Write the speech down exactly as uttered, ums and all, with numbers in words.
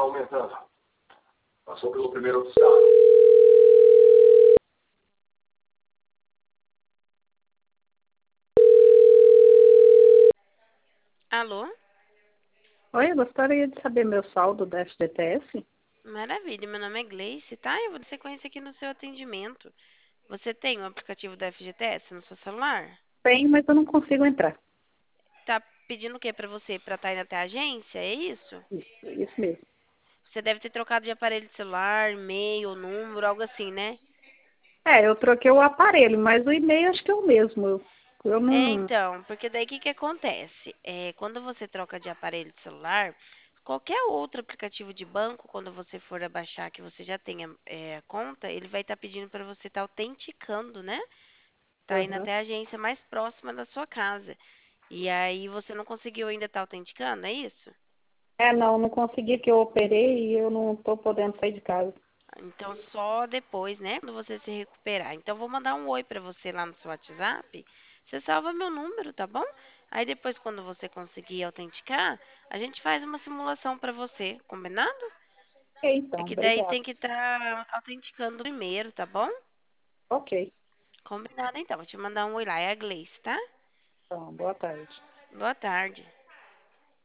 aumentando. Passou pelo primeiro estado. Alô? Oi, eu gostaria de saber meu saldo da F G T S. Maravilha, meu nome é Gleice, tá? Eu vou dar sequência aqui no seu atendimento. Você tem o aplicativo da F G T S no seu celular? Tenho, mas eu não consigo entrar. Tá pedindo o que pra você? Pra estar indo até a agência? É isso? Isso, isso mesmo. Você deve ter trocado de aparelho de celular, e-mail, número, algo assim, né? É, eu troquei o aparelho, mas o e-mail acho que é o mesmo. Eu, eu É, não. então, porque daí o que que acontece? É, quando você troca de aparelho de celular, qualquer outro aplicativo de banco, quando você for abaixar que você já tenha é, conta, ele vai estar pedindo para você estar autenticando, né? Tá indo Aham. até a agência mais próxima da sua casa. E aí você não conseguiu ainda estar autenticando, é isso? É, não, não consegui que eu operei e eu não estou podendo sair de casa. Então só depois, né, quando você se recuperar. Então vou mandar um oi pra você lá no seu WhatsApp. Você salva meu número, tá bom? Aí depois quando você conseguir autenticar, a gente faz uma simulação pra você, combinado? Ok, É então, que daí obrigada. tem que estar autenticando primeiro, tá bom? Ok, Combinado então. Vou te mandar um oi lá, é a Gleice, tá? então, boa tarde. Boa tarde.